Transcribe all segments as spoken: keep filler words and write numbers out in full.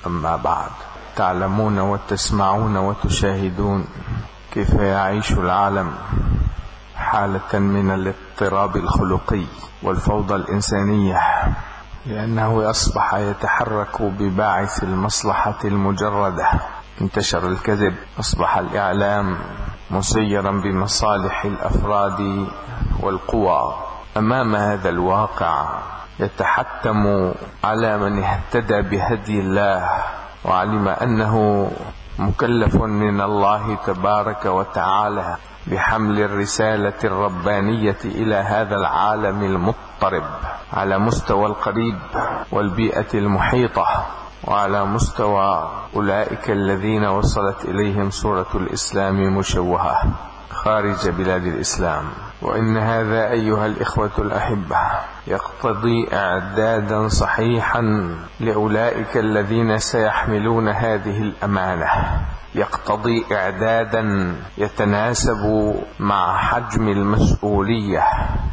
أما بعد. تعلمون وتسمعون وتشاهدون كيف يعيش العالم حالة من الاضطراب الخلقي والفوضى الإنسانية، لأنه أصبح يتحرك بباعث المصلحة المجردة. انتشر الكذب، أصبح الإعلام مسيرا بمصالح الأفراد والقوى. أمام هذا الواقع يتحتم على من اهتدى بهدي الله وعلم أنه مكلف من الله تبارك وتعالى بحمل الرسالة الربانية إلى هذا العالم المضطرب على مستوى القريب والبيئة المحيطة، وعلى مستوى أولئك الذين وصلت إليهم صورة الإسلام مشوهة خارج بلاد الإسلام. وإن هذا أيها الإخوة الأحبة يقتضي إعدادا صحيحا لأولئك الذين سيحملون هذه الأمانة، يقتضي إعدادا يتناسب مع حجم المسؤولية.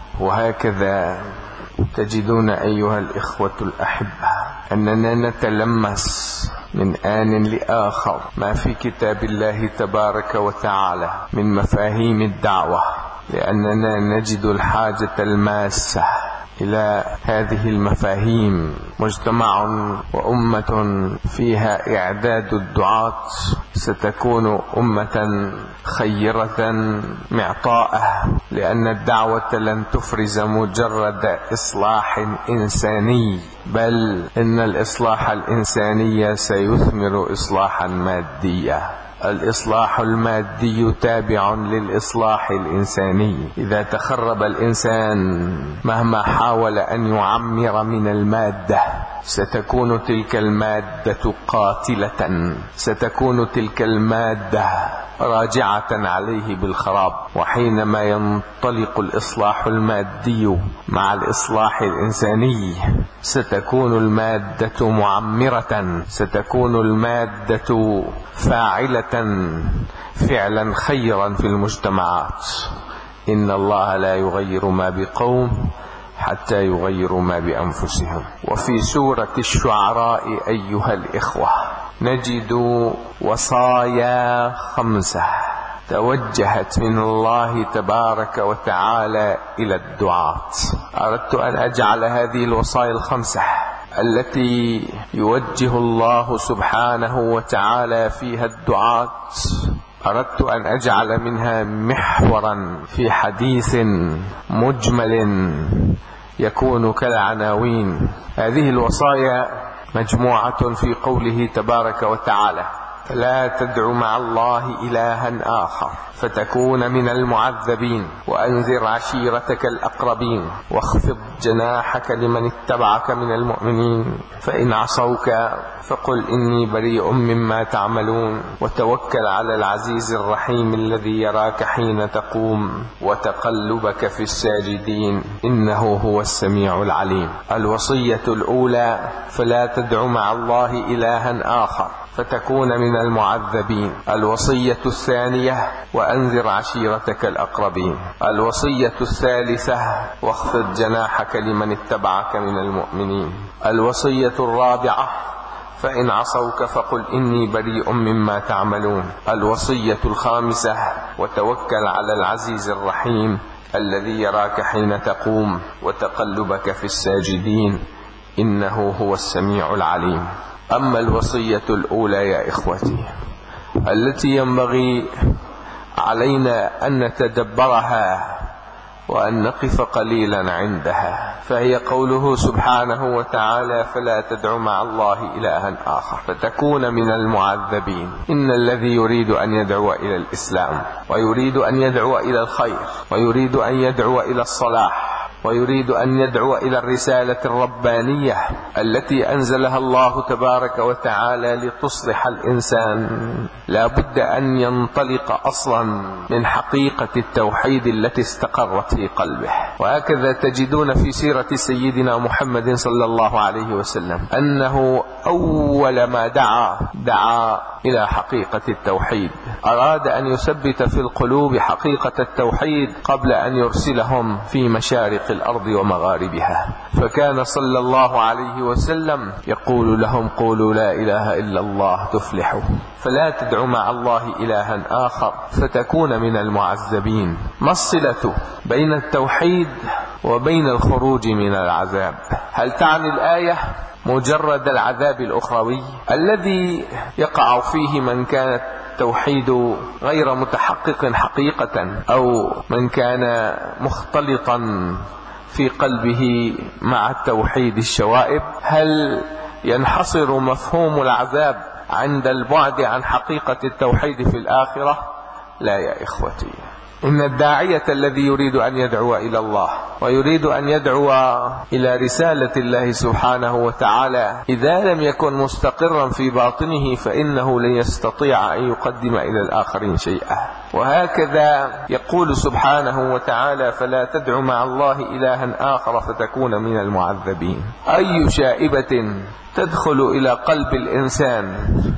وهكذا تجدون أيها الإخوة الأحبة أننا نتلمس من آن لآخر ما في كتاب الله تبارك وتعالى من مفاهيم الدعوة، لأننا نجد الحاجة الماسة إلى هذه المفاهيم. مجتمع وأمة فيها إعداد الدعاة ستكون أمة خيرة معطاءة، لأن الدعوة لن تفرز مجرد إصلاح إنساني، بل إن الإصلاح الإنساني سيثمر إصلاحا ماديا. الإصلاح المادي تابع للإصلاح الإنساني. إذا تخرب الإنسان مهما حاول أن يعمر من المادة ستكون تلك المادة قاتلة، ستكون تلك المادة راجعة عليه بالخراب. وحينما ينطلق الإصلاح المادي مع الإصلاح الإنساني ستكون المادة معمرة، ستكون المادة فاعلة فعلا خيرا في المجتمعات. إن الله لا يغير ما بقوم حتى يغيروا ما بأنفسهم. وفي سورة الشعراء أيها الإخوة نجد وصايا خمسة توجهت من الله تبارك وتعالى إلى الدعاة. أردت أن أجعل هذه الوصايا الخمسة التي يوجه الله سبحانه وتعالى فيها الدعاة، أردت أن أجعل منها محورا في حديث مجمل يكون كالعناوين. هذه الوصايا مجموعة في قوله تبارك وتعالى: فلا تدع مع الله إلها آخر فتكون من المعذبين، وأنذر عشيرتك الأقربين، واخفض جناحك لمن اتبعك من المؤمنين، فإن عصوك فقل إني بريء مما تعملون، وتوكل على العزيز الرحيم الذي يراك حين تقوم وتقلبك في الساجدين إنه هو السميع العليم. الوصية الأولى: فلا تدع مع الله إلها آخر فتكون من المعذبين. الوصية الثانية: وأنذر عشيرتك الأقربين. الوصية الثالثة: واخفض جناحك لمن اتبعك من المؤمنين. الوصية الرابعة: فإن عصوك فقل إني بريء مما تعملون. الوصية الخامسة: وتوكل على العزيز الرحيم الذي يراك حين تقوم وتقلبك في الساجدين إنه هو السميع العليم. أما الوصية الأولى يا إخوتي التي ينبغي علينا أن نتدبرها وأن نقف قليلا عندها، فهي قوله سبحانه وتعالى: فلا تدع مع الله إلها آخر فتكون من المعذبين. إن الذي يريد أن يدعو إلى الإسلام ويريد أن يدعو إلى الخير ويريد أن يدعو إلى الصلاح ويريد أن يدعو إلى الرسالة الربانية التي أنزلها الله تبارك وتعالى لتصلح الإنسان، لا بد أن ينطلق أصلا من حقيقة التوحيد التي استقرت في قلبه. وهكذا تجدون في سيرة سيدنا محمد صلى الله عليه وسلم أنه أول ما دعا دعا إلى حقيقة التوحيد، أراد أن يثبت في القلوب حقيقة التوحيد قبل أن يرسلهم في مشارق الأرض ومغاربها. فكان صلى الله عليه وسلم يقول لهم: قولوا لا إله إلا الله تفلحوا، فلا تدعوا مع الله إلها آخر فتكون من المعذبين. ما الصلة بين التوحيد وبين الخروج من العذاب؟ هل تعني الآية مجرد العذاب الأخروي الذي يقع فيه من كان التوحيد غير متحقق حقيقة، أو من كان مختلطا في قلبه مع التوحيد الشوائب؟ هل ينحصر مفهوم العذاب عند البعد عن حقيقة التوحيد في الآخرة؟ لا يا إخوتي، إن الداعية الذي يريد أن يدعو إلى الله ويريد أن يدعو إلى رسالة الله سبحانه وتعالى إذا لم يكن مستقرا في باطنه فإنه لن يستطيع أن يقدم إلى الآخرين شيئا. وهكذا يقول سبحانه وتعالى: فلا تدع مع الله إلها آخر فتكون من المعذبين. أي شائبة تدخل إلى قلب الإنسان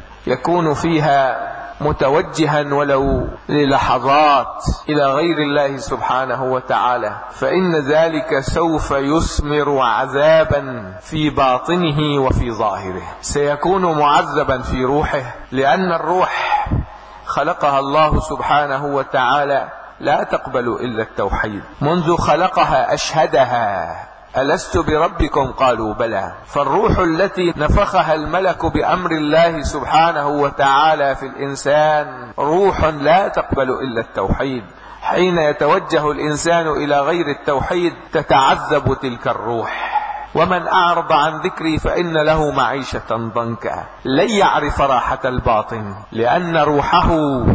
يكون فيها متوجها ولو للحظات إلى غير الله سبحانه وتعالى، فإن ذلك سوف يثمر عذابا في باطنه وفي ظاهره. سيكون معذبا في روحه، لأن الروح خلقها الله سبحانه وتعالى لا تقبل إلا التوحيد. منذ خلقها أشهدها: ألست بربكم؟ قالوا بلى. فالروح التي نفخها الملك بأمر الله سبحانه وتعالى في الإنسان روح لا تقبل إلا التوحيد. حين يتوجه الإنسان إلى غير التوحيد تتعذب تلك الروح. ومن أعرض عن ذكري فإن له معيشة ضنكا. لن يعرف راحة الباطن، لأن روحه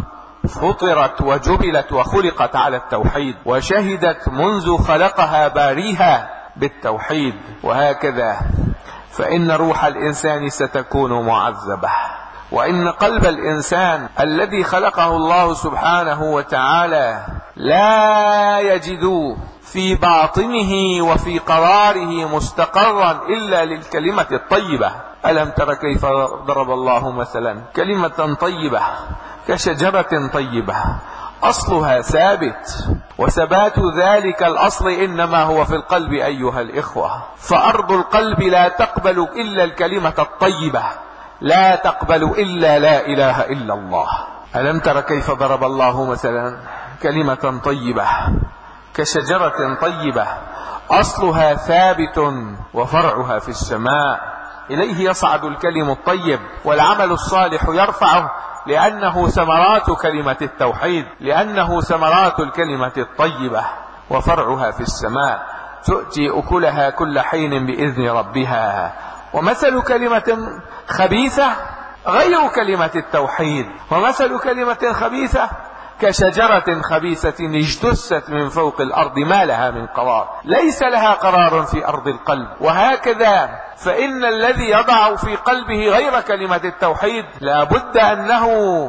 فطرت وجبلت وخلقت على التوحيد، وشهدت منذ خلقها باريها بالتوحيد. وهكذا فإن روح الإنسان ستكون معذبة. وإن قلب الإنسان الذي خلقه الله سبحانه وتعالى لا يجد في باطنه وفي قراره مستقرا إلا للكلمة الطيبة. ألم تر كيف ضرب الله مثلا كلمة طيبة كشجرة طيبة أصلها ثابت، وثبات ذلك الأصل إنما هو في القلب أيها الإخوة. فأرض القلب لا تقبل إلا الكلمة الطيبة، لا تقبل إلا لا إله إلا الله. ألم تر كيف ضرب الله مثلا كلمة طيبة كشجرة طيبة أصلها ثابت وفرعها في السماء. إليه يصعد الكلم الطيب والعمل الصالح يرفعه، لأنه ثمرات كلمة التوحيد، لأنه ثمرات الكلمة الطيبة، وفرعها في السماء تؤتي أكلها كل حين بإذن ربها. ومثل كلمة خبيثة غير كلمة التوحيد، ومثل كلمة خبيثة كشجرة خبيثة اجتثت من فوق الأرض ما لها من قرار، ليس لها قرار في أرض القلب. وهكذا فإن الذي يضع في قلبه غير كلمة التوحيد لا بد أنه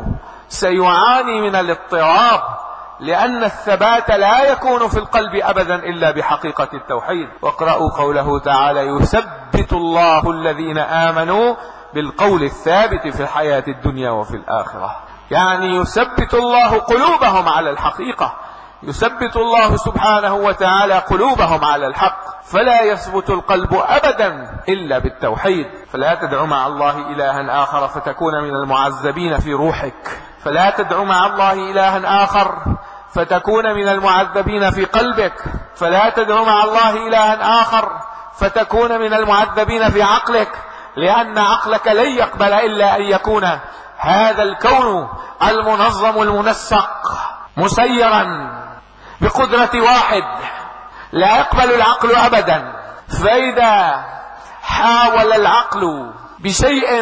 سيعاني من الاضطراب، لأن الثبات لا يكون في القلب أبدا إلا بحقيقة التوحيد. واقرأوا قوله تعالى: يثبت الله الذين آمنوا بالقول الثابت في الحياة الدنيا وفي الآخرة. يعني يثبت الله قلوبهم على الحقيقة، يثبت الله سبحانه وتعالى قلوبهم على الحق، فلا يثبت القلب أبدا إلا بالتوحيد. فلا تدع مع الله إلها آخر فتكون من المعذبين في روحك، فلا تدع مع الله إلها آخر فتكون من المعذبين في قلبك، فلا تدع مع الله إلها آخر فتكون من المعذبين في عقلك، لأن عقلك لن يقبل إلا أن يكون هذا الكون المنظم المنسق مسيرا بقدرة واحد، لا يقبل العقل أبدا. فإذا حاول العقل بشيء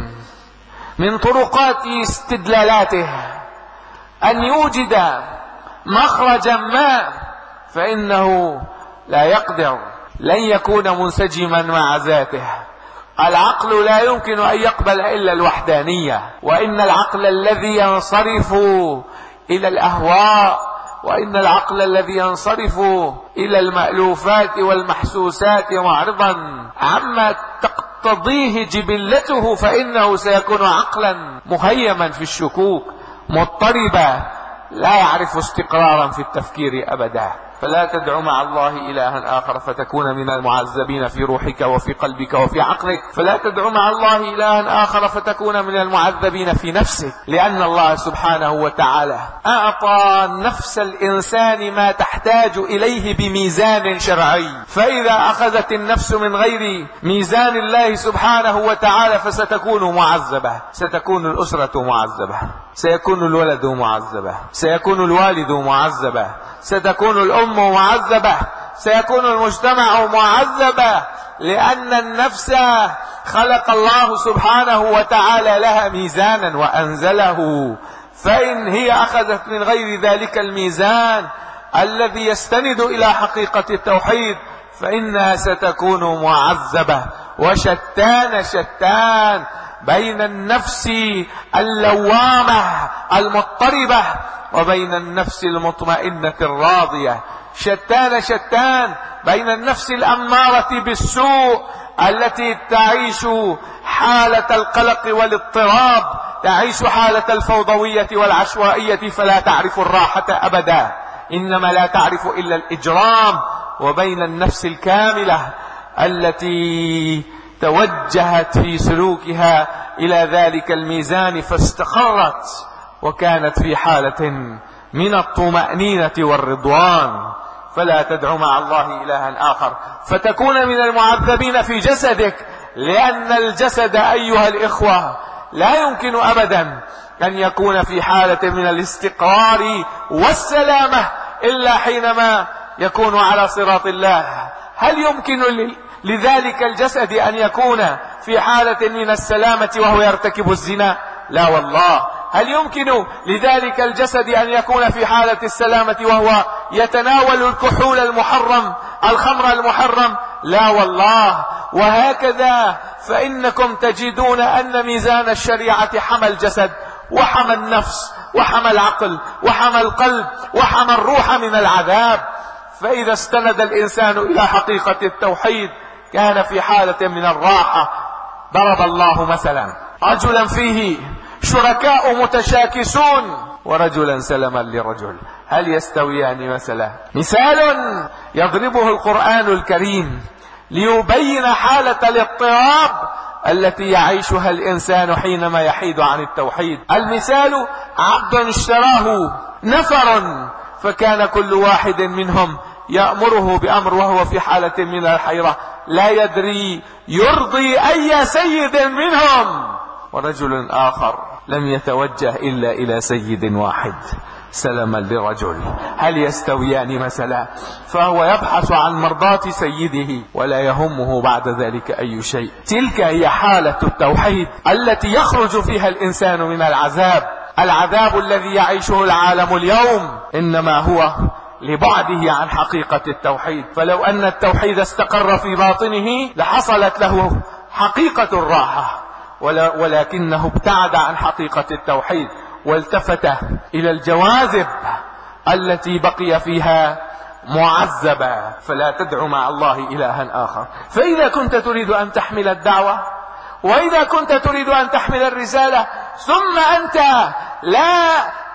من طرقات استدلالاته أن يوجد مخرجا ما فإنه لا يقدر، لن يكون منسجما مع ذاته. العقل لا يمكن أن يقبل إلا الوحدانية، وإن العقل الذي ينصرف إلى الأهواء، وإن العقل الذي ينصرف إلى المألوفات والمحسوسات معرضا عما تقتضيه جبلته، فإنه سيكون عقلا مهيما في الشكوك، مضطربا، لا يعرف استقرارا في التفكير أبدا. فلا تدع مع الله إلها آخر فتكون من المعذبين في روحك وفي قلبك وفي عقلك. فلا تدع مع الله إلها آخر فتكون من المعذبين في نفسك، لأن الله سبحانه وتعالى أعطى نفس الإنسان ما تحتاج إليه بميزان شرعي، فإذا أخذت النفس من غير ميزان الله سبحانه وتعالى فستكون معذبة، ستكون الأسرة معذبة، سيكون الولد معذبة، سيكون الوالد معذبة، ستكون الأم معذبة، سيكون المجتمع معذبة، لأن النفس خلق الله سبحانه وتعالى لها ميزانا وأنزله، فإن هي أخذت من غير ذلك الميزان الذي يستند إلى حقيقة التوحيد فإنها ستكون معذبة. وشتان شتان بين النفس اللوامة المضطربة وبين النفس المطمئنة الراضية، شتان شتان بين النفس الأمارة بالسوء التي تعيش حالة القلق والاضطراب، تعيش حالة الفوضوية والعشوائية فلا تعرف الراحة أبدا، إنما لا تعرف إلا الإجرام، وبين النفس الكاملة التي توجهت في سلوكها إلى ذلك الميزان فاستقرت وكانت في حالة من الطمأنينة والرضوان. فلا تدع مع الله إلها آخر فتكون من المعذبين في جسدك، لأن الجسد أيها الإخوة لا يمكن أبدا أن يكون في حالة من الاستقرار والسلامة إلا حينما يكون على صراط الله. هل يمكن لذلك الجسد أن يكون في حالة من السلامة وهو يرتكب الزنا؟ لا والله. هل يمكن لذلك الجسد أن يكون في حالة السلامة وهو يتناول الكحول المحرم، الخمر المحرم؟ لا والله. وهكذا فإنكم تجدون أن ميزان الشريعة حمى الجسد وحمى النفس وحمى العقل وحمى القلب وحمى الروح من العذاب. فإذا استند الإنسان إلى حقيقة التوحيد كان في حالة من الراحة. ضرب الله مثلا رجلا فيه شركاء متشاكسون ورجلا سلما لرجل، هل يستويان مثلا؟ مثال يضربه القرآن الكريم ليبين حالة الاضطراب التي يعيشها الإنسان حينما يحيد عن التوحيد. المثال عبد اشتراه نفر، فكان كل واحد منهم يأمره بأمر وهو في حالة من الحيرة لا يدري يرضي أي سيد منهم، ورجل آخر لم يتوجه إلا إلى سيد واحد سلما لرجل، هل يستويان مثلا؟ فهو يبحث عن مرضاة سيده ولا يهمه بعد ذلك أي شيء. تلك هي حالة التوحيد التي يخرج فيها الإنسان من العذاب. العذاب الذي يعيشه العالم اليوم إنما هو لبعده عن حقيقة التوحيد. فلو أن التوحيد استقر في باطنه لحصلت له حقيقة الراحة، ولكنه ابتعد عن حقيقة التوحيد والتفت إلى الجواذب التي بقي فيها معذبة. فلا تدع مع الله إلها آخر. فإذا كنت تريد أن تحمل الدعوة وإذا كنت تريد أن تحمل الرسالة ثم أنت لا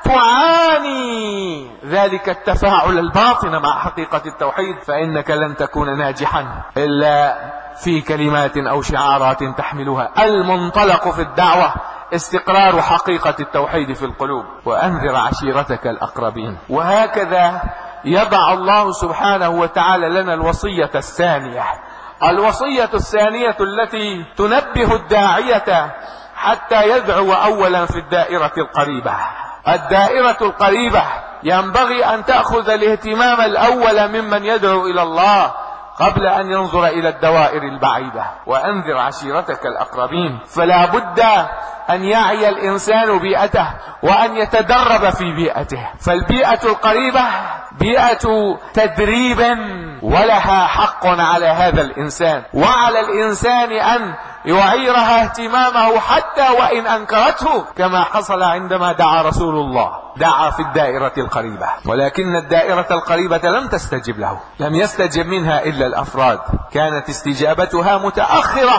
تعاني ذلك التفاعل الباطن مع حقيقة التوحيد فإنك لن تكون ناجحا إلا في كلمات أو شعارات تحملها. المنطلق في الدعوة استقرار حقيقة التوحيد في القلوب. وأنذر عشيرتك الأقربين. وهكذا يضع الله سبحانه وتعالى لنا الوصية الثانية، الوصية الثانية التي تنبه الداعية حتى يدعو أولا في الدائرة القريبة. الدائرة القريبة ينبغي أن تأخذ الاهتمام الأول ممن يدعو إلى الله قبل أن ينظر إلى الدوائر البعيدة. وأنذر عشيرتك الأقربين. فلا بد أن يعي الإنسان بيئته وأن يتدرب في بيئته. فالبيئة القريبة بيئة تدريب ولها حق على هذا الإنسان، وعلى الإنسان أن يعيرها اهتمامه حتى وإن أنكرته، كما حصل عندما دعا رسول الله، دعا في الدائرة القريبة، ولكن الدائرة القريبة لم تستجب له، لم يستجب منها إلا الأفراد، كانت استجابتها متأخرة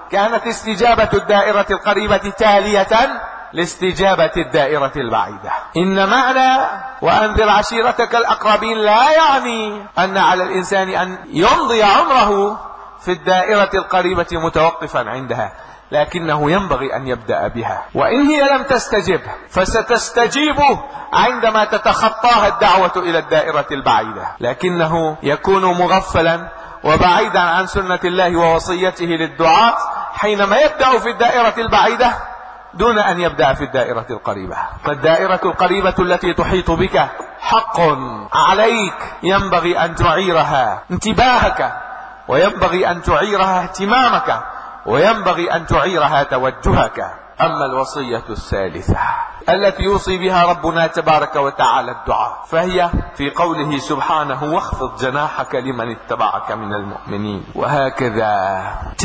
كانت استجابة الدائرة القريبة تالية لاستجابة الدائرة البعيدة. إن معنى وأنذر عشيرتك الأقربين لا يعني أن على الإنسان أن يمضي عمره في الدائرة القريبة متوقفا عندها، لكنه ينبغي أن يبدأ بها، وإن هي لم تستجب فستستجيب عندما تتخطاها الدعوة إلى الدائرة البعيدة، لكنه يكون مغفلا وبعيدا عن سنة الله ووصيته للدعاة حينما يبدأ في الدائرة البعيدة دون أن يبدأ في الدائرة القريبة. فالدائرة القريبة التي تحيط بك حق عليك، ينبغي أن تعيرها انتباهك، وينبغي أن تعيرها اهتمامك، وينبغي أن تعيرها توجهك. أما الوصية الثالثة التي يوصي بها ربنا تبارك وتعالى الدعاء، فهي في قوله سبحانه واخفض جناحك لمن اتبعك من المؤمنين. وهكذا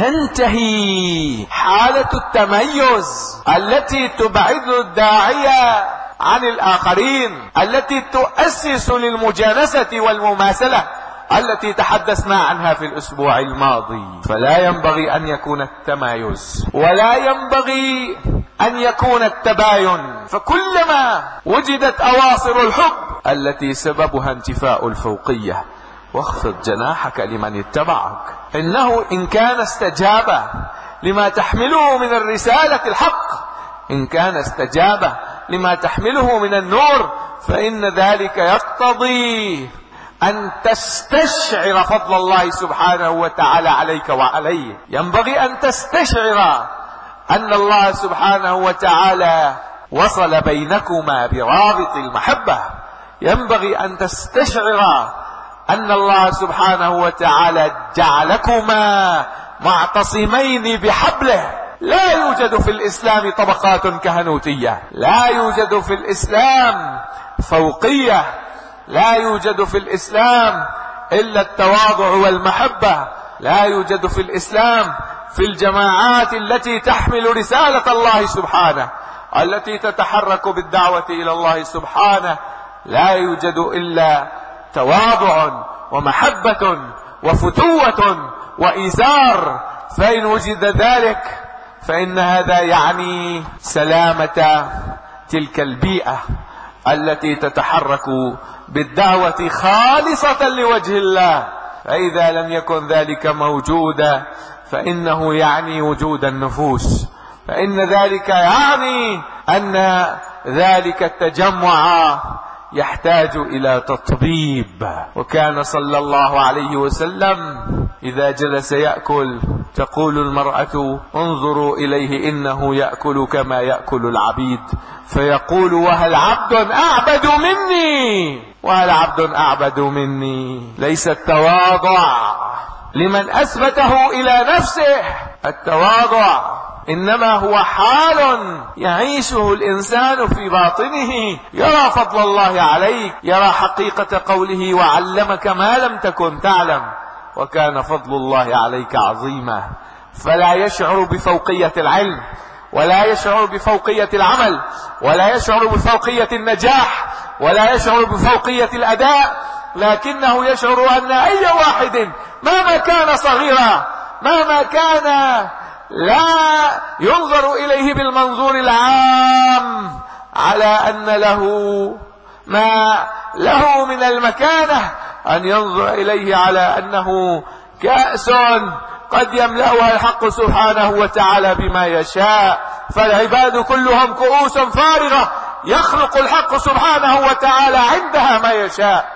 تنتهي حالة التميز التي تبعد الداعية عن الآخرين، التي تؤسس للمجانسة والمماثلة التي تحدثنا عنها في الأسبوع الماضي. فلا ينبغي أن يكون التمايز ولا ينبغي أن يكون التباين، فكلما وجدت أواصر الحب التي سببها انتفاء الفوقية واخفض جناحك لمن اتبعك، إنه إن كان استجاب لما تحمله من الرسالة الحق، إن كان استجاب لما تحمله من النور، فإن ذلك يقتضي أن تستشعر فضل الله سبحانه وتعالى عليك وعليه. ينبغي أن تستشعر أن الله سبحانه وتعالى وصل بينكما برابط المحبة. ينبغي أن تستشعر أن الله سبحانه وتعالى جعلكما معتصمين بحبله. لا يوجد في الإسلام طبقات كهنوتية، لا يوجد في الإسلام فوقية، لا يوجد في الإسلام إلا التواضع والمحبة، لا يوجد في الإسلام في الجماعات التي تحمل رسالة الله سبحانه، التي تتحرك بالدعوة إلى الله سبحانه، لا يوجد إلا تواضع ومحبة وفتوة وإيثار. فإن وجد ذلك فإن هذا يعني سلامة تلك البيئة التي تتحرك بالدعوة خالصة لوجه الله. فإذا لم يكن ذلك موجودا فإنه يعني وجود النفوس، فإن ذلك يعني أن ذلك التجمع يحتاج إلى تطبيب. وكان صلى الله عليه وسلم إذا جلس يأكل تقول المرأة انظروا إليه إنه يأكل كما يأكل العبيد، فيقول وهل عبد أعبد مني، وهل عبد أعبد مني. ليس التواضع لمن أثبته إلى نفسه، التواضع إنما هو حال يعيشه الإنسان في باطنه، يرى فضل الله عليك، يرى حقيقة قوله وعلمك ما لم تكن تعلم، وكان فضل الله عليك عظيما. فلا يشعر بفوقية العلم، ولا يشعر بفوقية العمل، ولا يشعر بفوقية النجاح، ولا يشعر بفوقية الأداء، لكنه يشعر أن أي واحد مهما كان صغيرا، مهما كان لا ينظر إليه بالمنظور العام على أن له ما له من المكانة، أن ينظر إليه على أنه كأس قد يملأها الحق سبحانه وتعالى بما يشاء، فالعباد كلهم كؤوس فارغة يخلق الحق سبحانه وتعالى عندها ما يشاء.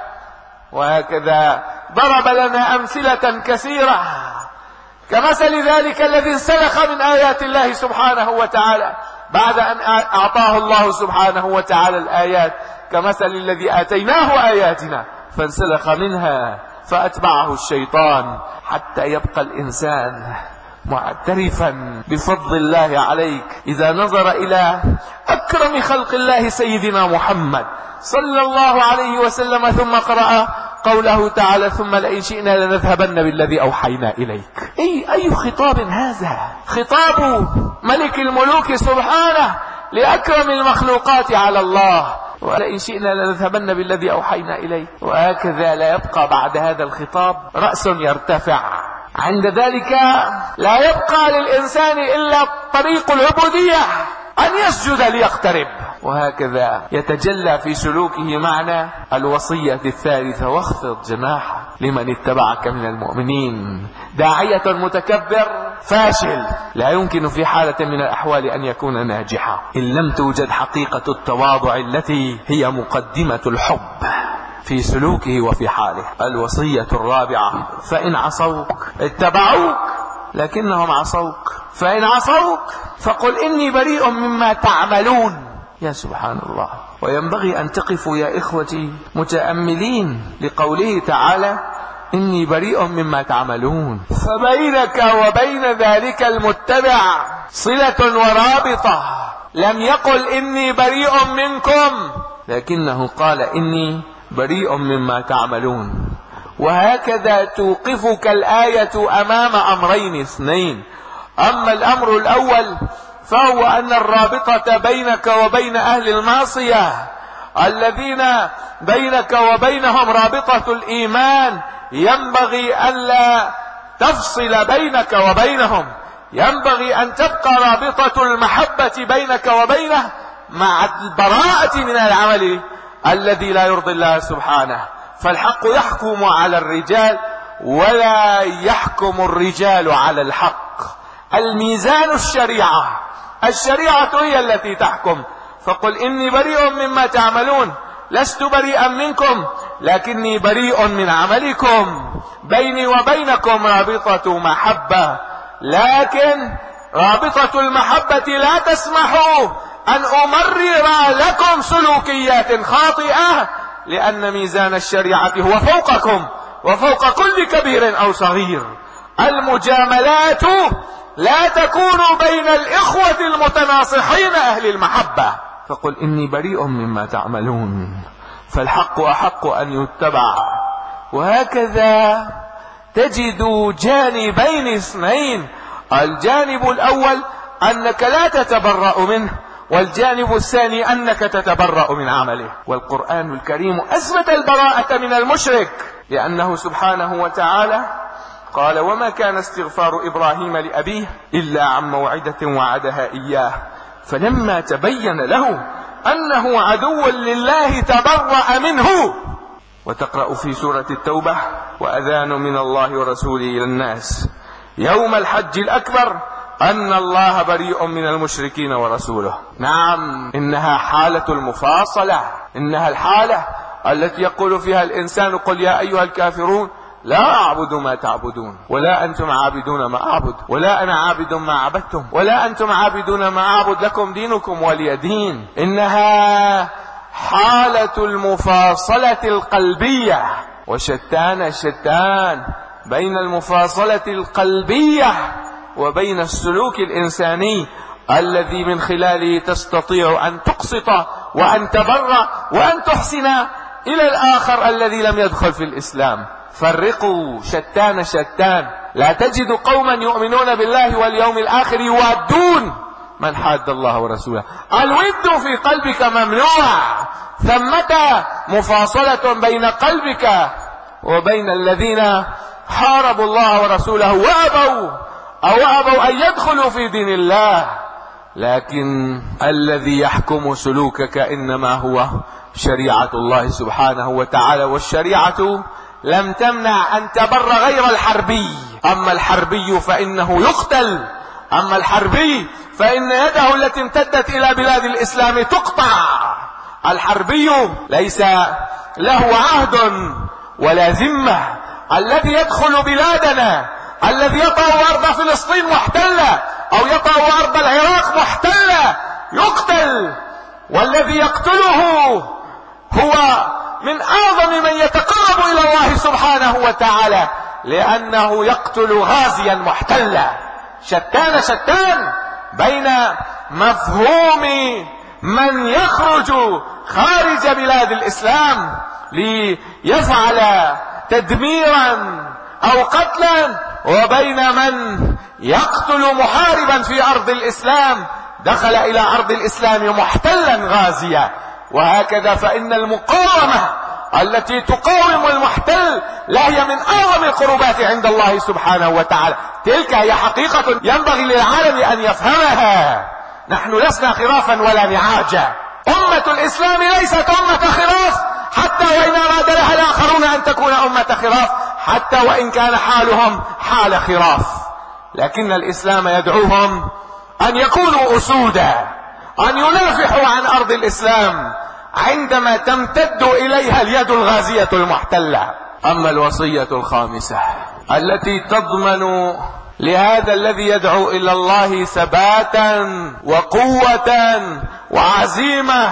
وهكذا ضرب لنا أمثلة كثيرة، كمثل ذلك الذي انسلخ من آيات الله سبحانه وتعالى بعد أن أعطاه الله سبحانه وتعالى الآيات، كمثل الذي آتيناه آياتنا فانسلخ منها فأتبعه الشيطان، حتى يبقى الإنسان معترفا بفضل الله عليك إذا نظر إلى أكرم خلق الله سيدنا محمد صلى الله عليه وسلم، ثم قرأ قوله تعالى ثم لئن شئنا لنذهبن بالذي أوحينا إليك. أي, أي خطاب هذا؟ خطاب ملك الملوك سبحانه لأكرم المخلوقات على الله، ولئن شئنا لنذهبن بالذي أوحينا إليك. وهكذا لا يبقى بعد هذا الخطاب رأس يرتفع عند ذلك لا يبقى للإنسان إلا طريق العبودية، أن يسجد ليقترب. وهكذا يتجلى في سلوكه معنى الوصية الثالثة: واخفض جناحك لمن اتبعك من المؤمنين. داعية متكبر فاشل لا يمكن في حالة من الأحوال أن يكون ناجحا إن لم توجد حقيقة التواضع التي هي مقدمة الحب في سلوكه وفي حاله. الوصية الرابعة: فإن عصوك اتبعوك لكنهم عصوك، فإن عصوك فقل إني بريء مما تعملون. يا سبحان الله. وينبغي أن تقفوا يا إخوتي متأملين لقوله تعالى: إني بريء مما تعملون. فبينك وبين ذلك المتبع صلة ورابطة. لم يقل إني بريء منكم، لكنه قال إني بريء مما تعملون. وهكذا توقفك الآية أمام أمرين اثنين. أما الأمر الأول فهو أن الرابطة بينك وبين أهل المعصية الذين بينك وبينهم رابطة الإيمان ينبغي أن لا تفصل بينك وبينهم، ينبغي أن تبقى رابطة المحبة بينك وبينه مع البراءة من العمل الذي لا يرضي الله سبحانه. فالحق يحكم على الرجال ولا يحكم الرجال على الحق. الميزان الشريعة، الشريعة هي التي تحكم. فقل إني بريء مما تعملون، لست بريئا منكم لكني بريء من عملكم. بيني وبينكم رابطة محبة، لكن رابطة المحبة لا تسمح أن أمرر لكم سلوكيات خاطئة، لأن ميزان الشريعة هو فوقكم وفوق كل كبير أو صغير. المجاملات لا تكون بين الإخوة المتناصحين أهل المحبة. فقل إني بريء مما تعملون، فالحق أحق أن يتبع. وهكذا تجد جانبين اثنين: الجانب الأول أنك لا تتبرأ منه، والجانب الثاني أنك تتبرأ من عمله. والقرآن الكريم أثبت البراءة من المشرك، لأنه سبحانه وتعالى قال: وما كان استغفار إبراهيم لأبيه إلا عن موعدة وعدها إياه فلما تبين له أنه عدو لله تبرأ منه. وتقرأ في سورة التوبة: وأذان من الله ورسوله إلى الناس يوم الحج الأكبر أن الله بريء من المشركين ورسوله. نعم، إنها حالة المفاصلة، إنها الحالة التي يقول فيها الإنسان: قل يا أيها الكافرون لا أعبد ما تعبدون ولا أنتم عابدون ما أعبد ولا أنا عابد ما عبدتم ولا أنتم عابدون ما أعبد لكم دينكم ولي دين. إنها حالة المفاصلة القلبية، وشتان شتان بين المفاصلة القلبية وبين السلوك الإنساني الذي من خلاله تستطيع أن تقسط وأن تبرأ وأن تحسن إلى الآخر الذي لم يدخل في الإسلام. فرقوا، شتان شتان. لا تجد قوما يؤمنون بالله واليوم الآخر يوادون من حاد الله ورسوله. الود في قلبك ممنوع. ثمة مفاصلة بين قلبك وبين الذين حاربوا الله ورسوله وأبوا أو أبوا أن يدخلوا في دين الله. لكن الذي يحكم سلوكك إنما هو شريعة الله سبحانه وتعالى. والشريعة لم تمنع أن تبر غير الحربي. أما الحربي فإنه يقتل، أما الحربي فإن يده التي امتدت إلى بلاد الإسلام تقطع. الحربي ليس له عهد ولا ذمة. الذي يدخل بلادنا، الذي يطأ أرض فلسطين محتلة أو يطأ أرض العراق محتلة يقتل، والذي يقتله هو من أعظم من يتقرب إلى الله سبحانه وتعالى، لأنه يقتل غازيا محتلا. شتان شتان بين مفهوم من يخرج خارج بلاد الإسلام ليفعل تدميرا أو قتلا، وبين من يقتل محاربا في أرض الإسلام دخل إلى أرض الإسلام محتلا غازيا. وهكذا فإن المقاومة التي تقاوم المحتل لا هي من اعظم القربات عند الله سبحانه وتعالى. تلك هي حقيقة ينبغي للعالم ان يفهمها. نحن لسنا خرافا ولا نعاجا. امة الاسلام ليست امة خراف، حتى وان اراد لها الاخرون ان تكون امة خراف، حتى وان كان حالهم حال خراف، لكن الاسلام يدعوهم ان يكونوا اسودا، ان ينافحوا عن ارض الاسلام عندما تمتد اليها اليد الغازية المحتلة. اما الوصية الخامسة التي تضمن لهذا الذي يدعو الى الله ثباتا وقوة وعزيمة،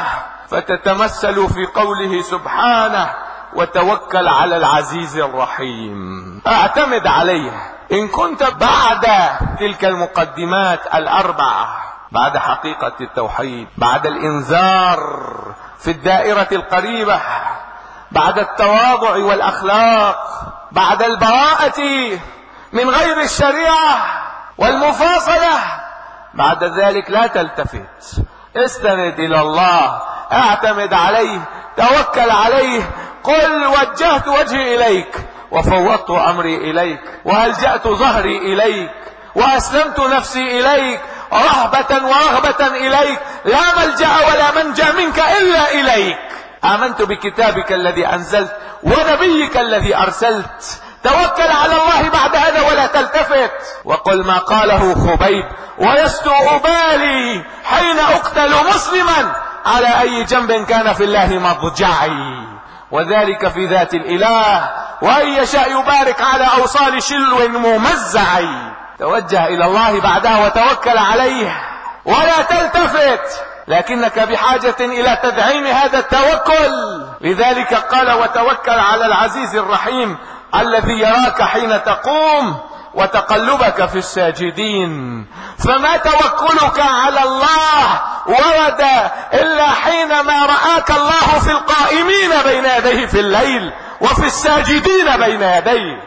فتتمثل في قوله سبحانه: وتوكل على العزيز الرحيم. اعتمد عليه. ان كنت بعد تلك المقدمات الاربعة، بعد حقيقة التوحيد، بعد الانذار في الدائرة القريبة، بعد التواضع والاخلاق، بعد البراءة من غير الشريعة والمفاصلة، بعد ذلك لا تلتفت، استند الى الله، اعتمد عليه، توكل عليه، قل وجهت وجهي اليك وفوضت امري اليك وهلجأت ظهري اليك واسلمت نفسي اليك رهبة ورغبة اليك، لا ملجأ ولا منجا منك الا اليك. امنت بكتابك الذي انزلت ونبيك الذي ارسلت. توكل على الله بعد هذا ولا تلتفت، وقل ما قاله خبيب: ولست أبالي حين أقتل مسلما على أي جنب كان في الله مضجعي، وذلك في ذات الإله، وإن يشاء يبارك على أوصال شلو ممزعي. توجه إلى الله بعدها وتوكل عليه ولا تلتفت، لكنك بحاجة إلى تدعيم هذا التوكل. لذلك قال: وتوكل على العزيز الرحيم الذي يراك حين تقوم وتقلبك في الساجدين. فما توكلك على الله ورد إلا حينما رآك الله في القائمين بين يديه في الليل وفي الساجدين بين يديه.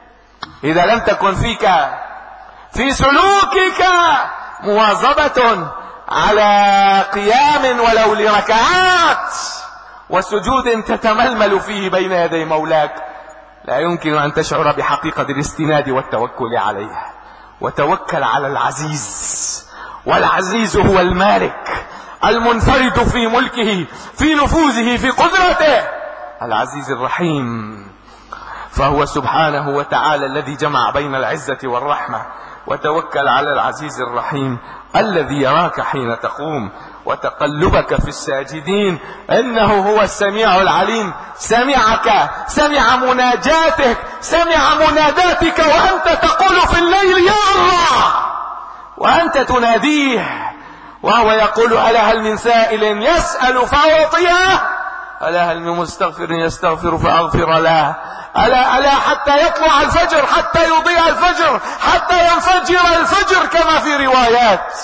إذا لم تكن فيك في سلوكك مواظبة على قيام ولو لركعات وسجود تتململ فيه بين يدي مولاك، لا يمكن أن تشعر بحقيقة الاستناد والتوكل عليه. وتوكل على العزيز، والعزيز هو المالك المنفرد في ملكه، في نفوذه، في قدرته، العزيز الرحيم. فهو سبحانه وتعالى الذي جمع بين العزة والرحمة. وتوكل على العزيز الرحيم الذي يراك حين تقوم وتقلبك في الساجدين، إنه هو السميع العليم. سمعك، سمع مناجاتك، سمع مناداتك وأنت تقول في الليل: يا الله، وأنت تناديه، وهو يقول: ألا هل من سائل يسأل فأعطيه، ألا هل من مستغفر يستغفر فأغفر له، ألا ألا حتى يطلع الفجر، حتى يضيء الفجر، حتى ينفجر الفجر كما في روايات.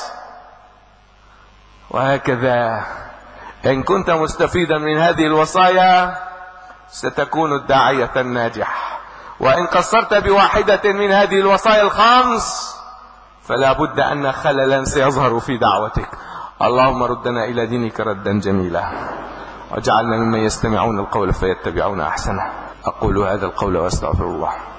وهكذا إن كنت مستفيدا من هذه الوصايا ستكون الداعية الناجح، وإن قصرت بواحدة من هذه الوصايا الخمس فلا بد أن خللا سيظهر في دعوتك. اللهم ردنا إلى دينك ردا جميلا، واجعلنا ممن يستمعون القول فيتبعون أحسنه. أقول هذا القول وأستغفر الله.